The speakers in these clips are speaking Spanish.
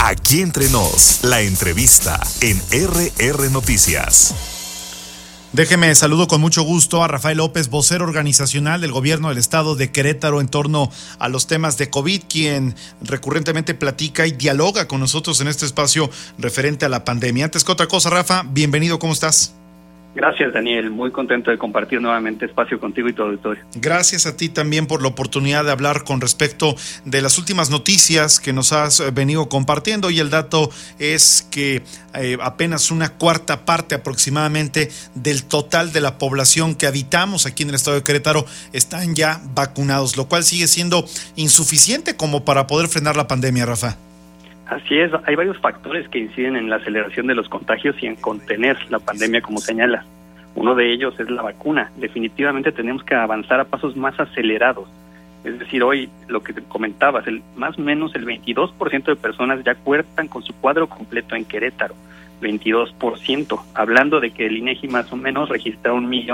Aquí Entre Nos, la entrevista en RR Noticias. Déjeme saludo con mucho gusto a Rafael López, vocero organizacional del gobierno del estado de Querétaro en torno a los temas de COVID, quien recurrentemente platica y dialoga con nosotros en este espacio referente a la pandemia. Antes que otra cosa, Rafa, bienvenido, ¿cómo estás? Gracias, Daniel. Muy contento de compartir nuevamente espacio contigo y tu auditorio. Gracias a ti también por la oportunidad de hablar con respecto de las últimas noticias que nos has venido compartiendo, y el dato es que apenas una cuarta parte aproximadamente del total de la población que habitamos aquí en el estado de Querétaro están ya vacunados, lo cual sigue siendo insuficiente como para poder frenar la pandemia, Rafa. Así es, hay varios factores que inciden en la aceleración de los contagios y en contener la pandemia, como señalas. Uno de ellos es la vacuna. Definitivamente tenemos que avanzar a pasos más acelerados. Es decir, hoy, lo que te comentabas, más o menos el 22% de personas ya cuentan con su cuadro completo en Querétaro. 22%. Hablando de que el INEGI más o menos registra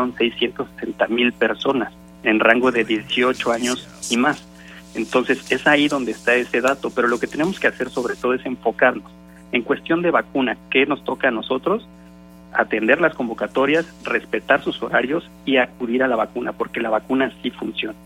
1.660.000 personas en rango de 18 años y más. Entonces, es ahí donde está ese dato, pero lo que tenemos que hacer sobre todo es enfocarnos. En cuestión de vacuna, ¿qué nos toca a nosotros? Atender las convocatorias, respetar sus horarios y acudir a la vacuna, porque la vacuna sí funciona.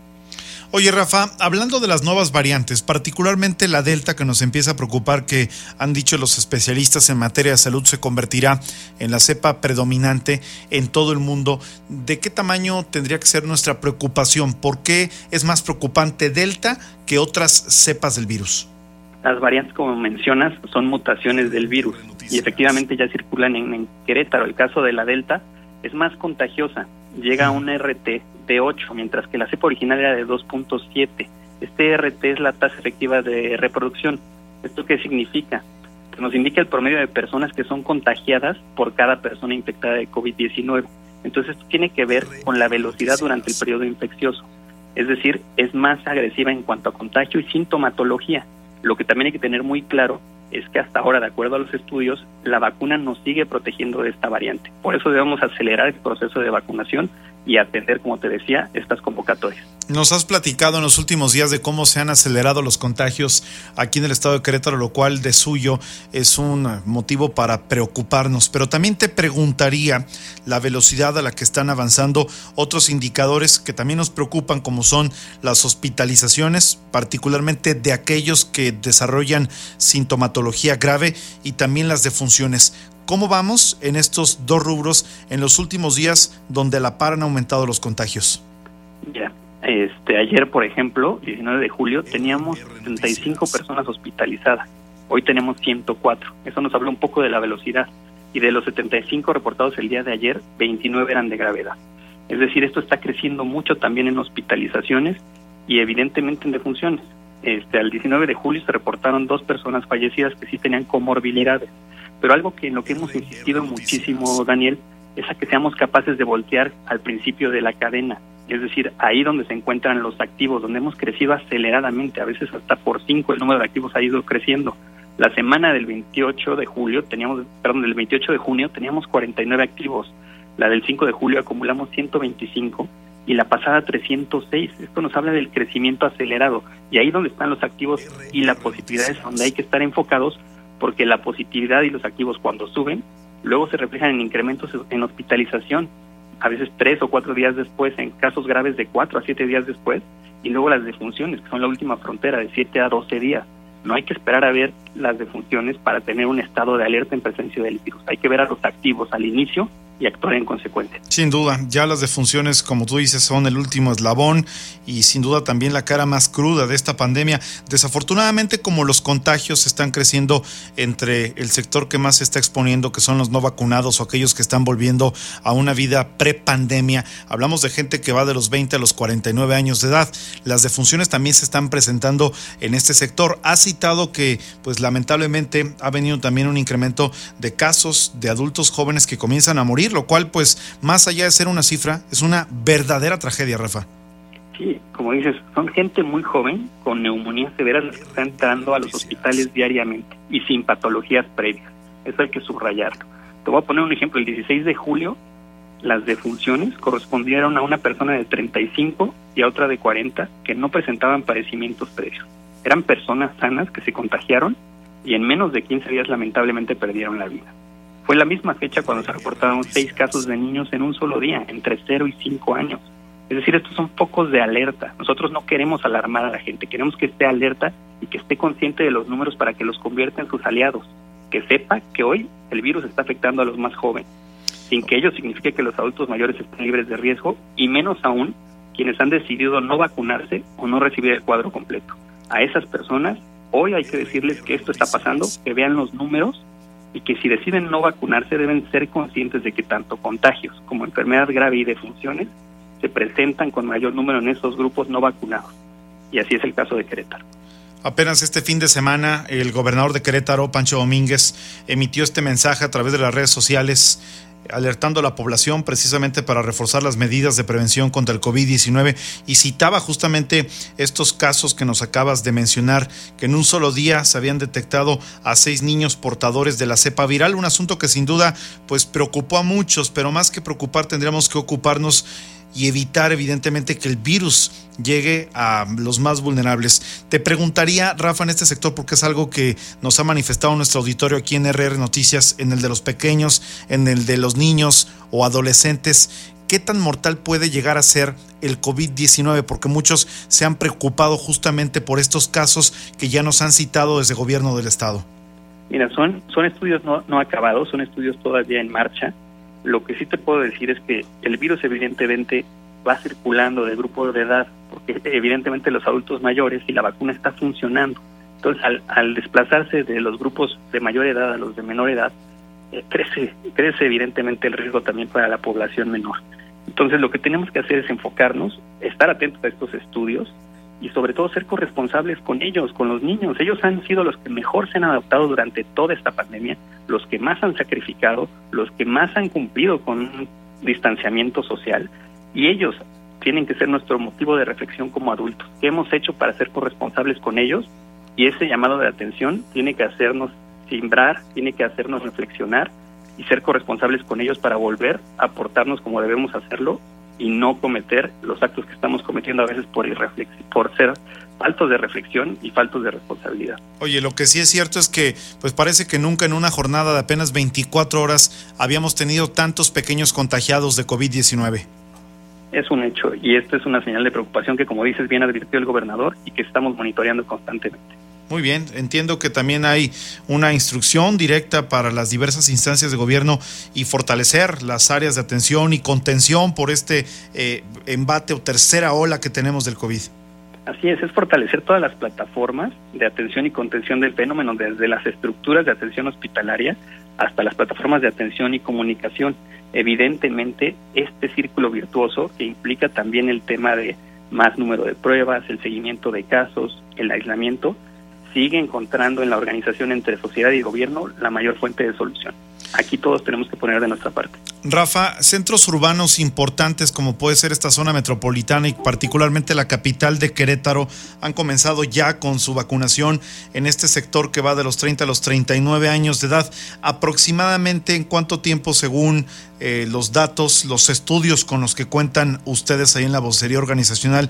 Oye, Rafa, hablando de las nuevas variantes, particularmente la Delta, que nos empieza a preocupar, que han dicho los especialistas en materia de salud se convertirá en la cepa predominante en todo el mundo, ¿de qué tamaño tendría que ser nuestra preocupación? ¿Por qué es más preocupante Delta que otras cepas del virus? Las variantes, como mencionas, son mutaciones del virus y efectivamente ya circulan en Querétaro. El caso de la Delta es más contagiosa, llega a un RT de 8, mientras que la cepa original era de 2.7. Este RT es la tasa efectiva de reproducción. ¿Esto qué significa? Que nos indica el promedio de personas que son contagiadas por cada persona infectada de COVID-19. Entonces, esto tiene que ver con la velocidad durante el periodo infeccioso. Es decir, es más agresiva en cuanto a contagio y sintomatología. Lo que también hay que tener muy claro es que hasta ahora, de acuerdo a los estudios, la vacuna nos sigue protegiendo de esta variante. Por eso debemos acelerar el proceso de vacunación y atender, como te decía, estas convocatorias. Nos has platicado en los últimos días de cómo se han acelerado los contagios aquí en el estado de Querétaro, lo cual de suyo es un motivo para preocuparnos, pero también te preguntaría la velocidad a la que están avanzando otros indicadores que también nos preocupan, como son las hospitalizaciones, particularmente de aquellos que desarrollan sintomatología grave, y también las defunciones. ¿Cómo vamos en estos dos rubros en los últimos días donde a la par han aumentado los contagios? Ya, ayer, por ejemplo, 19 de julio, teníamos 75 personas hospitalizadas. Hoy tenemos 104. Eso nos habla un poco de la velocidad. Y de los 75 reportados el día de ayer, 29 eran de gravedad. Es decir, esto está creciendo mucho también en hospitalizaciones y evidentemente en defunciones. Al 19 de julio se reportaron 2 personas fallecidas que sí tenían comorbilidades. Pero algo que en lo que hemos insistido muchísimo, Daniel, es a que seamos capaces de voltear al principio de la cadena. Es decir, ahí donde se encuentran los activos, donde hemos crecido aceleradamente, a veces hasta por 5 el número de activos ha ido creciendo. La semana del 28 de junio teníamos 49 activos. La del 5 de julio acumulamos 125 y la pasada 306. Esto nos habla del crecimiento acelerado. Y ahí donde están los activos y la positividad es donde hay que estar enfocados, porque la positividad y los activos, cuando suben, luego se reflejan en incrementos en hospitalización, a veces 3 o 4 días después, en casos graves de 4 a 7 días después, y luego las defunciones, que son la última frontera, de 7 a 12 días. No hay que esperar a ver las defunciones para tener un estado de alerta en presencia del virus. Hay que ver a los activos al inicio y actuar en consecuencia. Sin duda, ya las defunciones, como tú dices, son el último eslabón y sin duda también la cara más cruda de esta pandemia. Desafortunadamente, como los contagios están creciendo entre el sector que más se está exponiendo, que son los no vacunados o aquellos que están volviendo a una vida prepandemia, hablamos de gente que va de los 20 a los 49 años de edad. Las defunciones también se están presentando en este sector. Ha citado que, pues lamentablemente, ha venido también un incremento de casos de adultos jóvenes que comienzan a morir, lo cual, pues, más allá de ser una cifra, es una verdadera tragedia, Rafa. Sí, como dices, son gente muy joven con neumonías severas las que están entrando a los hospitales diariamente y sin patologías previas. Eso hay que subrayarlo. Te voy a poner un ejemplo. El 16 de julio, las defunciones correspondieron a una persona de 35 y a otra de 40 que no presentaban padecimientos previos. Eran personas sanas que se contagiaron y en menos de 15 días lamentablemente perdieron la vida. Fue la misma fecha cuando se reportaron 6 casos de niños en un solo día, entre 0 y 5 años. Es decir, estos son focos de alerta. Nosotros no queremos alarmar a la gente, queremos que esté alerta y que esté consciente de los números para que los convierta en sus aliados, que sepa que hoy el virus está afectando a los más jóvenes, sin que ello signifique que los adultos mayores estén libres de riesgo, y menos aún quienes han decidido no vacunarse o no recibir el cuadro completo. A esas personas hoy hay que decirles que esto está pasando, que vean los números y que si deciden no vacunarse deben ser conscientes de que tanto contagios como enfermedad grave y defunciones se presentan con mayor número en esos grupos no vacunados. Y así es el caso de Querétaro. Apenas este fin de semana, el gobernador de Querétaro, Pancho Domínguez, emitió este mensaje a través de las redes sociales, alertando a la población precisamente para reforzar las medidas de prevención contra el COVID-19, y citaba justamente estos casos que nos acabas de mencionar, que en un solo día se habían detectado a 6 niños portadores de la cepa viral, un asunto que sin duda pues preocupó a muchos, pero más que preocupar tendríamos que ocuparnos y evitar evidentemente que el virus llegue a los más vulnerables. Te preguntaría, Rafa, en este sector, porque es algo que nos ha manifestado nuestro auditorio aquí en RR Noticias, en el de los pequeños, en el de los niños o adolescentes, ¿qué tan mortal puede llegar a ser el COVID-19? Porque muchos se han preocupado justamente por estos casos que ya nos han citado desde el gobierno del estado. Mira, son estudios no acabados, son estudios todavía en marcha. Lo que sí te puedo decir es que el virus evidentemente va circulando de grupo de edad, porque evidentemente los adultos mayores y la vacuna está funcionando. Entonces, al desplazarse de los grupos de mayor edad a los de menor edad, crece evidentemente el riesgo también para la población menor. Entonces, lo que tenemos que hacer es enfocarnos, estar atentos a estos estudios y sobre todo ser corresponsables con ellos, con los niños. Ellos han sido los que mejor se han adaptado durante toda esta pandemia, los que más han sacrificado, los que más han cumplido con un distanciamiento social, y ellos tienen que ser nuestro motivo de reflexión como adultos. ¿Qué hemos hecho para ser corresponsables con ellos? Y ese llamado de atención tiene que hacernos simbrar, tiene que hacernos reflexionar y ser corresponsables con ellos para volver a portarnos como debemos hacerlo y no cometer los actos que estamos cometiendo a veces por ser faltos de reflexión y faltos de responsabilidad. Oye, lo que sí es cierto es que pues parece que nunca en una jornada de apenas 24 horas habíamos tenido tantos pequeños contagiados de COVID-19. Es un hecho, y esto es una señal de preocupación que, como dices, bien advirtió el gobernador y que estamos monitoreando constantemente. Muy bien, entiendo que también hay una instrucción directa para las diversas instancias de gobierno y fortalecer las áreas de atención y contención por este embate o tercera ola que tenemos del COVID. Así es fortalecer todas las plataformas de atención y contención del fenómeno, desde las estructuras de atención hospitalaria hasta las plataformas de atención y comunicación. Evidentemente, este círculo virtuoso que implica también el tema de más número de pruebas, el seguimiento de casos, el aislamiento, sigue encontrando en la organización entre sociedad y gobierno la mayor fuente de solución. Aquí todos tenemos que poner de nuestra parte. Rafa, centros urbanos importantes como puede ser esta zona metropolitana y particularmente la capital de Querétaro han comenzado ya con su vacunación en este sector que va de los 30 a los 39 años de edad. ¿Aproximadamente en cuánto tiempo, según los datos, los estudios con los que cuentan ustedes ahí en la vocería organizacional,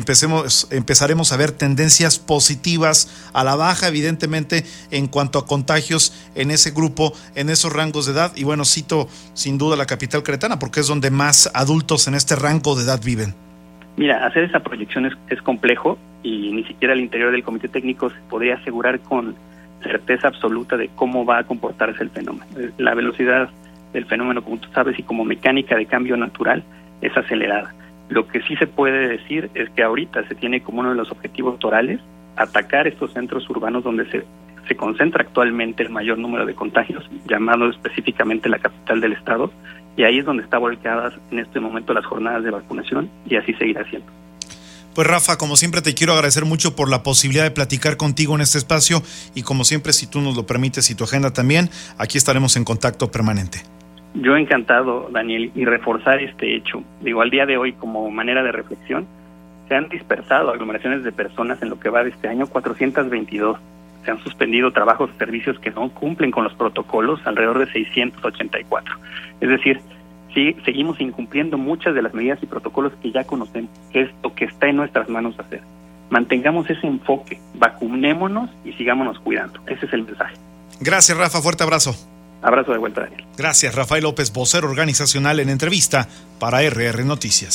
empezaremos a ver tendencias positivas a la baja, evidentemente, en cuanto a contagios en ese grupo, en esos rangos de edad? Y bueno, cito sin duda la capital queretana porque es donde más adultos en este rango de edad viven. Mira, hacer esa proyección es complejo y ni siquiera al interior del comité técnico se podría asegurar con certeza absoluta de cómo va a comportarse el fenómeno. La velocidad del fenómeno, como tú sabes, y como mecánica de cambio natural, es acelerada. Lo que sí se puede decir es que ahorita se tiene como uno de los objetivos torales atacar estos centros urbanos donde se concentra actualmente el mayor número de contagios, llamado específicamente la capital del estado, y ahí es donde están volcadas en este momento las jornadas de vacunación, y así seguirá siendo. Pues Rafa, como siempre te quiero agradecer mucho por la posibilidad de platicar contigo en este espacio, y como siempre, si tú nos lo permites y tu agenda también, aquí estaremos en contacto permanente. Yo encantado, Daniel, y reforzar este hecho. Digo, al día de hoy, como manera de reflexión, se han dispersado aglomeraciones de personas en lo que va de este año, 422. Se han suspendido trabajos y servicios que no cumplen con los protocolos, alrededor de 684. Es decir, sí, seguimos incumpliendo muchas de las medidas y protocolos que ya conocemos, que es lo que está en nuestras manos hacer. Mantengamos ese enfoque, vacunémonos y sigámonos cuidando. Ese es el mensaje. Gracias, Rafa, fuerte abrazo. Abrazo de vuelta, Daniel. Gracias, Rafael López, vocero organizacional, en entrevista para RR Noticias.